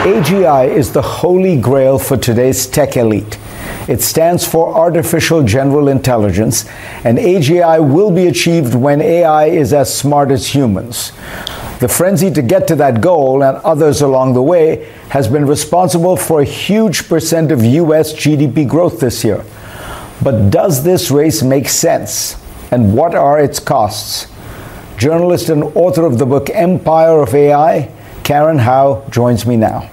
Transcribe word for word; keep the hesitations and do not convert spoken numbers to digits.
A G I is the holy grail for today's tech elite. It stands for Artificial General Intelligence, and A G I will be achieved when A I is as smart as humans. The frenzy to get to that goal, and others along the way, has been responsible for a huge percent of U S G D P growth this year. But does this race make sense? And what are its costs? Journalist and author of the book Empire of A I, Karen Hao, joins me now.